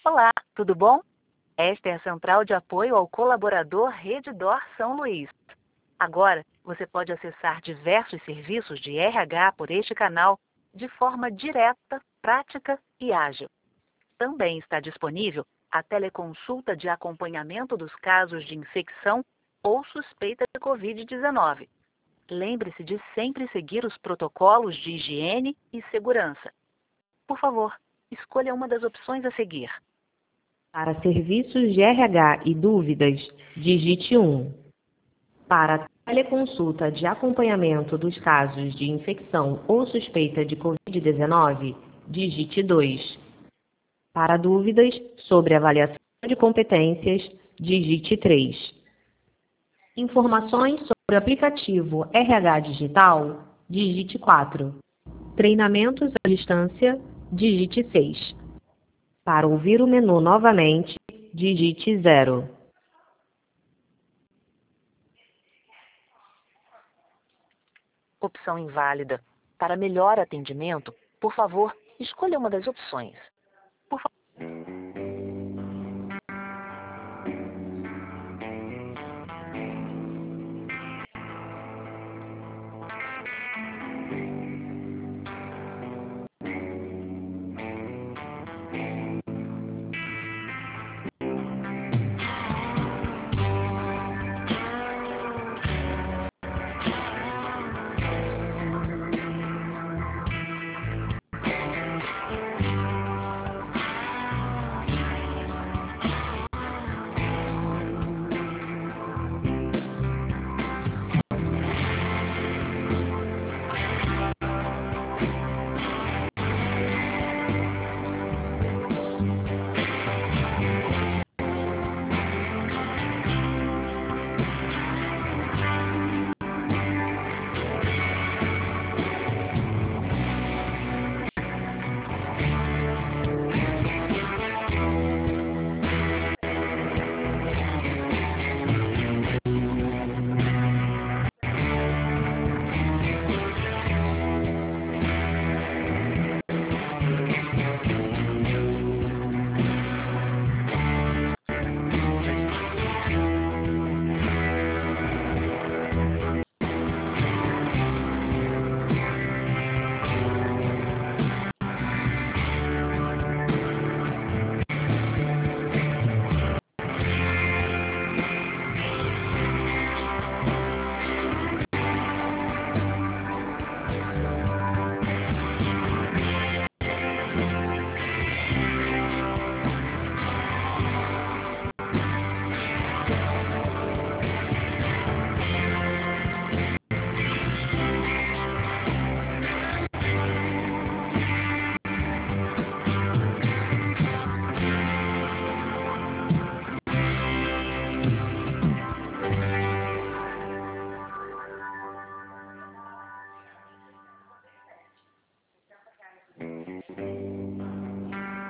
Olá, tudo bom? Esta é a Central de Apoio ao Colaborador Redditor São Luís. Agora, você pode acessar diversos serviços de RH por este canal de forma direta, prática e ágil. Também está disponível a teleconsulta de acompanhamento dos casos de infecção ou suspeita de Covid-19. Lembre-se de sempre seguir os protocolos de higiene e segurança. Por favor, escolha uma das opções a seguir. Para serviços de RH e dúvidas, digite 1. Para teleconsulta de acompanhamento dos casos de infecção ou suspeita de Covid-19, digite 2. Para dúvidas sobre avaliação de competências, digite 3. Informações sobre o aplicativo RH Digital, digite 4. Treinamentos à distância, digite 6. Para ouvir o menu novamente, digite 0. Opção inválida. Para melhor atendimento, por favor, escolha uma das opções.